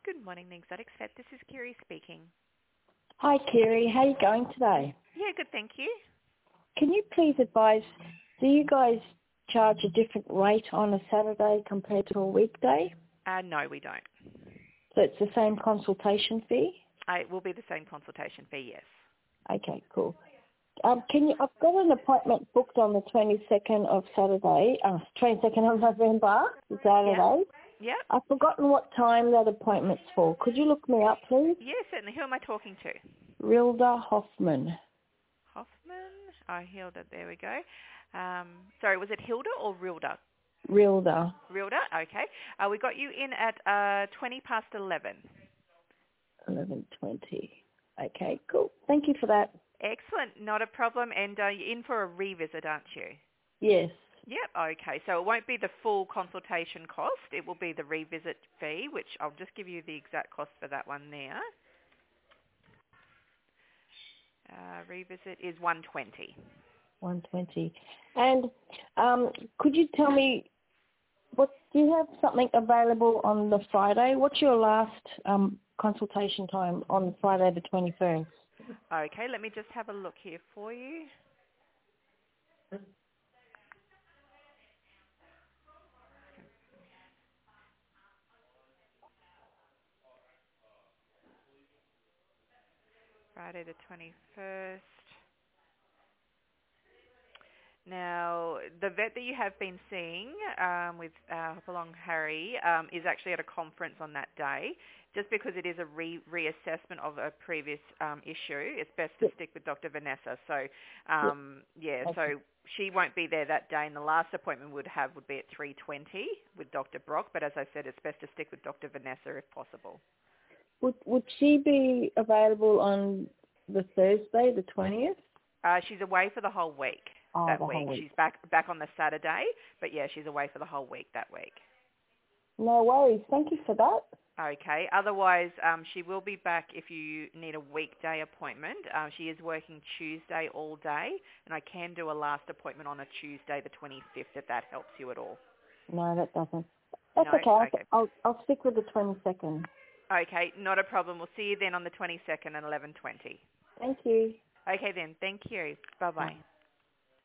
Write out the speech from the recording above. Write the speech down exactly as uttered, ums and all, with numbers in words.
Good morning, the Exotic Vet. This is Kiri speaking. Hi, Kiri. How are you going today? Yeah, good, thank you. Can you please advise, do you guys charge a different rate on a Saturday compared to a weekday? Uh, no, we don't. So it's the same consultation fee? Uh, it will be the same consultation fee, yes. Okay, cool. Um, can you? I've got an appointment booked on the twenty-second of Saturday, uh, twenty-second of November, Saturday. Yeah. I've forgotten what time that appointment's for. Could you look me up, please? Yeah, certainly. Who am I talking to? Rilda Hoffman. Hoffman. Oh, Hilda. There we go. Um, sorry, was it Hilda or Rilda? Rilda. Rilda. Okay. Uh, we got you in at uh, twenty past eleven. eleven twenty. Okay, cool. Thank you for that. Excellent. Not a problem. And uh, you're in for a revisit, aren't you? Yes. Yep, okay. So it won't be the full consultation cost. It will be the revisit fee, which I'll just give you the exact cost for that one there. Uh, revisit is one twenty. one twenty. And um, could you tell me, what do you have something available on the Friday? What's your last um, consultation time on Friday the twenty-first? Okay, let me just have a look here for you. Friday the twenty-first. Now, the vet that you have been seeing um, with uh, Hopalong Harry um, is actually at a conference on that day. Just because it is a re- reassessment of a previous um, issue, it's best to Yes. stick with Doctor Vanessa. So, Yes. um, yeah, Okay. so she won't be there that day, and the last appointment we'd have would be at three twenty with Doctor Brock. But as I said, it's best to stick with Doctor Vanessa if possible. Would, would she be available on the Thursday, the twentieth? Uh, she's away for the whole week Oh, that the week. whole week. She's back back on the Saturday, but yeah, she's away for the whole week that week. No worries. Thank you for that. Okay. Otherwise, um, she will be back if you need a weekday appointment. Um, she is working Tuesday all day, and I can do a last appointment on a Tuesday, the twenty-fifth, if that helps you at all. No, that doesn't. That's No? okay. I'll, Okay. I'll, I'll stick with the twenty-second. Okay, not a problem. We'll see you then on the twenty-second at eleven twenty. Thank you. Okay then. Thank you. Bye-bye. Bye.